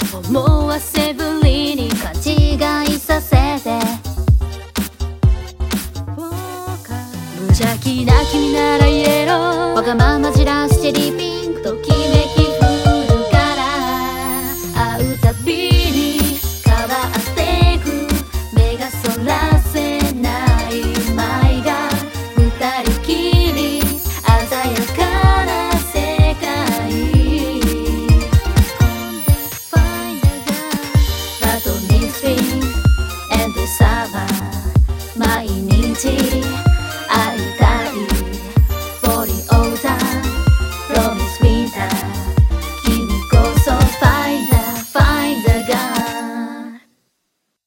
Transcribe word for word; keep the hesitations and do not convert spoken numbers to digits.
思わせぶりに勘違いさせて、無邪気な君ならイエロー、わがままじらしてリピンクときめき降るから、会うたびに変わってく、目がそらせない舞が二人きり鮮やかな世界。バトンにスピンエンドサマー、毎日会いたいボリ